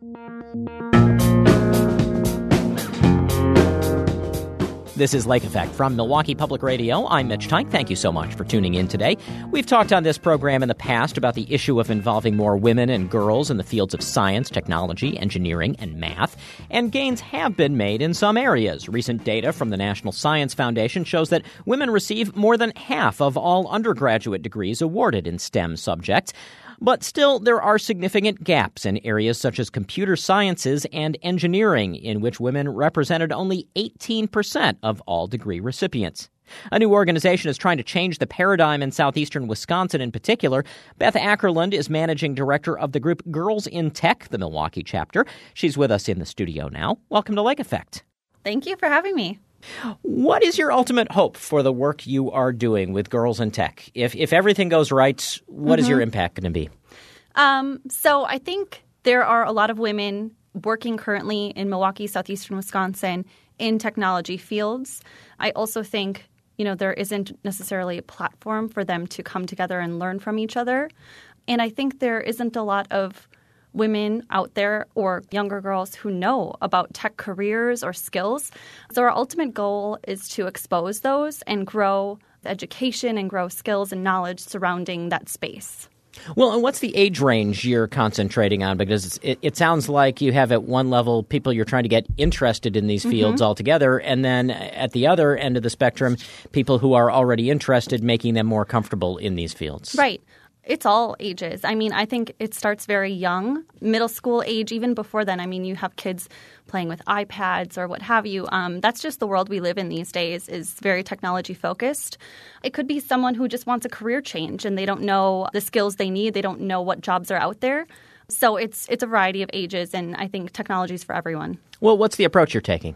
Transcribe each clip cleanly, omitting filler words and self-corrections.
This is Lake Effect from Milwaukee Public Radio. I'm Mitch Teich. Thank you so much for tuning in today. We've talked on this program in the past about the issue of involving more women and girls in the fields of science, technology, engineering, and math. And gains have been made in some areas. Recent data from the National Science Foundation shows that women receive more than half of all undergraduate degrees awarded in STEM subjects. But still, there are significant gaps in areas such as computer sciences and engineering, in which women represented only 18% of all degree recipients. A new organization is trying to change the paradigm in southeastern Wisconsin in particular. Beth Ackerland is managing director of the group Girls in Tech, the Milwaukee chapter. She's with us in the studio now. Welcome to Lake Effect. Thank you for having me. What is your ultimate hope for the work you are doing with Girls in Tech? If everything goes right, what is your impact going to be? So I think there are a lot of women working currently in Milwaukee, southeastern Wisconsin, in technology fields. I also think, there isn't necessarily a platform for them to come together and learn from each other. And I think there isn't a lot of women out there or younger girls who know about tech careers or skills. So our ultimate goal is to expose those and grow education and grow skills and knowledge surrounding that space. Well, and what's the age range you're concentrating on? Because it sounds like you have at one level people you're trying to get interested in these fields altogether, and then at the other end of the spectrum, people who are already interested, making them more comfortable in these fields. Right. It's all ages. I think it starts very young, middle school age, even before then. You have kids playing with iPads or what have you. That's just the world we live in these days, is very technology focused. It could be someone who just wants a career change and they don't know the skills they need. They don't know what jobs are out there. So it's a variety of ages, and I think technology is for everyone. Well, what's the approach you're taking?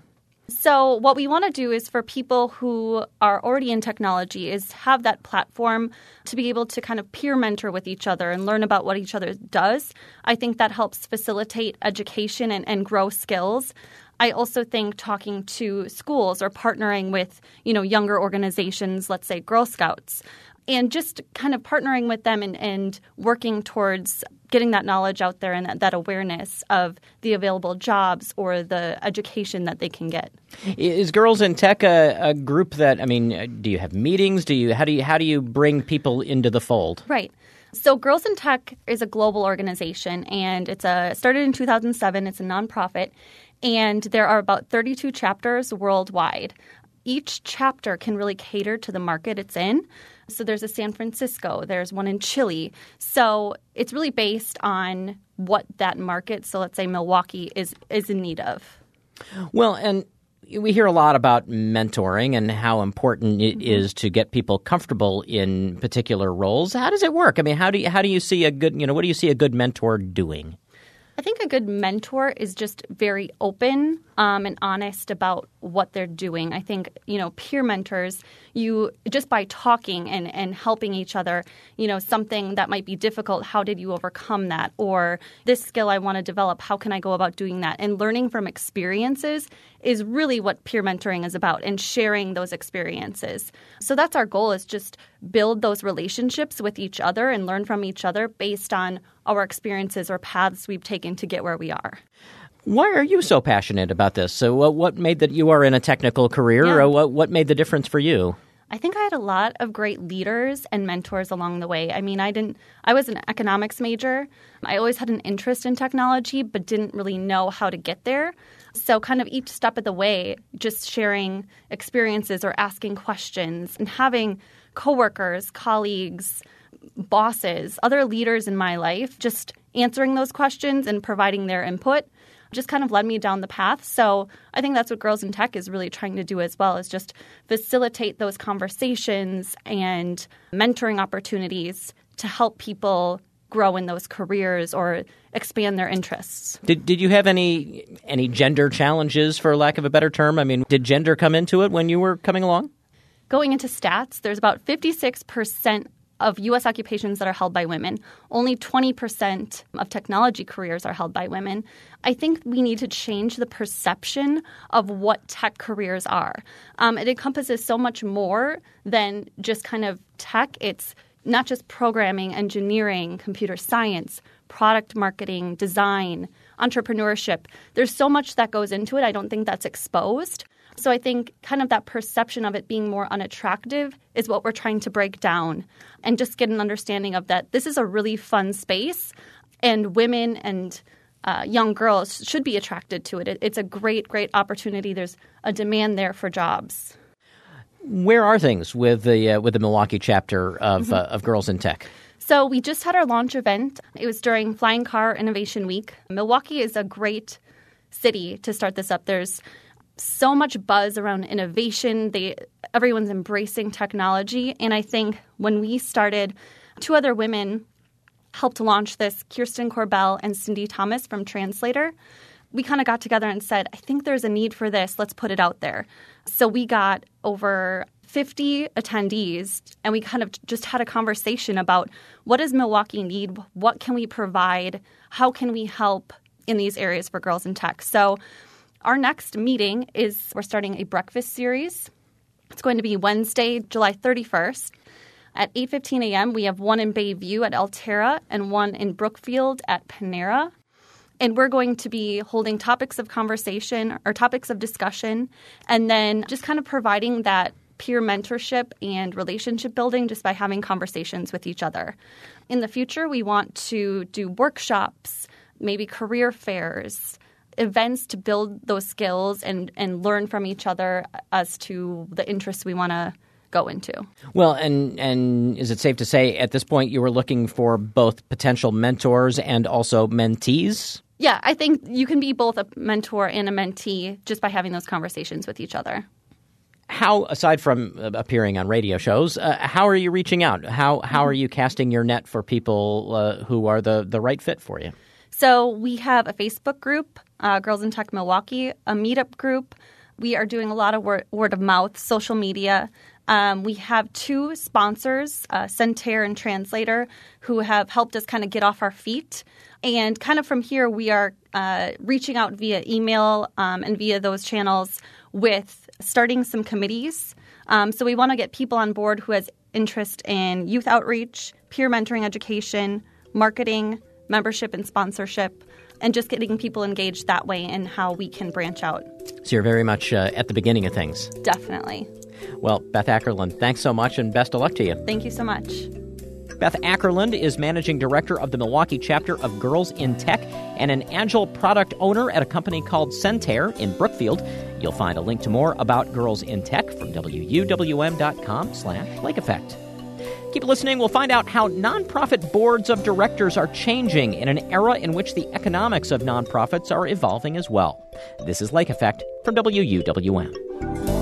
So what we want to do is for people who are already in technology is have that platform to be able to kind of peer mentor with each other and learn about what each other does. I think that helps facilitate education and grow skills. I also think talking to schools or partnering with, younger organizations, let's say Girl Scouts, and just kind of partnering with them and working towards getting that knowledge out there and that awareness of the available jobs or the education that they can get. Is Girls in Tech a group that, do you have meetings? How do you bring people into the fold? Right. So Girls in Tech is a global organization, and it started in 2007. It's a nonprofit, and there are about 32 chapters worldwide. Each chapter can really cater to the market it's in. So there's a San Francisco, there's one in Chile. So it's really based on what that market, so let's say Milwaukee, is in need of. Well, and we hear a lot about mentoring and how important it is to get people comfortable in particular roles. How does it work? How do you see what do you see a good mentor doing? I think a good mentor is just very open and honest about what they're doing. I think, peer mentors, you just by talking and helping each other, something that might be difficult, how did you overcome that? Or this skill I want to develop, how can I go about doing that? And learning from experiences is really what peer mentoring is about, and sharing those experiences. So that's our goal, is just build those relationships with each other and learn from each other based on our experiences or paths we've taken to get where we are. Why are you so passionate about this? So what made that you are in a technical career, or what made the difference for you? I think I had a lot of great leaders and mentors along the way. I was an economics major. I always had an interest in technology, but didn't really know how to get there. So kind of each step of the way, just sharing experiences or asking questions and having coworkers, colleagues, bosses, other leaders in my life, just answering those questions and providing their input just kind of led me down the path. So I think that's what Girls in Tech is really trying to do as well, is just facilitate those conversations and mentoring opportunities to help people grow in those careers or expand their interests. Did you have any gender challenges, for lack of a better term? Did gender come into it when you were coming along? Going into stats, there's about 56% of U.S. occupations that are held by women. Only 20% of technology careers are held by women. I think we need to change the perception of what tech careers are. It encompasses so much more than just kind of tech. It's not just programming, engineering, computer science, product marketing, design, entrepreneurship. There's so much that goes into it. I don't think that's exposed. So I think kind of that perception of it being more unattractive is what we're trying to break down and just get an understanding of that this is a really fun space and women and young girls should be attracted to it. It's a great, great opportunity. There's a demand there for jobs. Where are things with the Milwaukee chapter of Girls in Tech? So we just had our launch event. It was during Flying Car Innovation Week. Milwaukee is a great city to start this up. There's so much buzz around innovation. Everyone's embracing technology. And I think when we started, 2 other women helped launch this, Kirsten Corbell and Cindy Thomas from Translator. We kind of got together and said, I think there's a need for this. Let's put it out there. So we got over 50 attendees, and we kind of just had a conversation about what does Milwaukee need? What can we provide? How can we help in these areas for girls in tech? So our next meeting is we're starting a breakfast series. It's going to be Wednesday, July 31st. At 8:15 a.m., we have one in Bayview at Altera and one in Brookfield at Panera. And we're going to be holding topics of conversation or topics of discussion, and then just kind of providing that peer mentorship and relationship building just by having conversations with each other. In the future, we want to do workshops, maybe career fairs, events to build those skills and learn from each other as to the interests we want to go into. Well, and is it safe to say at this point you were looking for both potential mentors and also mentees? Yeah, I think you can be both a mentor and a mentee just by having those conversations with each other. How, aside from appearing on radio shows, how are you reaching out? How are you casting your net for people who are the right fit for you? So we have a Facebook group, Girls in Tech Milwaukee, a meetup group. We are doing a lot of word of mouth, social media. We have 2 sponsors, Centair and Translator, who have helped us kind of get off our feet. And kind of from here, we are reaching out via email and via those channels with starting some committees. So we want to get people on board who has interest in youth outreach, peer mentoring education, marketing, membership and sponsorship, and just getting people engaged that way in how we can branch out. So you're very much at the beginning of things. Definitely. Well, Beth Ackerland, thanks so much and best of luck to you. Thank you so much. Beth Ackerland is Managing Director of the Milwaukee chapter of Girls in Tech and an Agile product owner at a company called Centair in Brookfield. You'll find a link to more about Girls in Tech from wuwm.com/Lake Effect. Keep listening. We'll find out how nonprofit boards of directors are changing in an era in which the economics of nonprofits are evolving as well. This is Lake Effect from WUWM.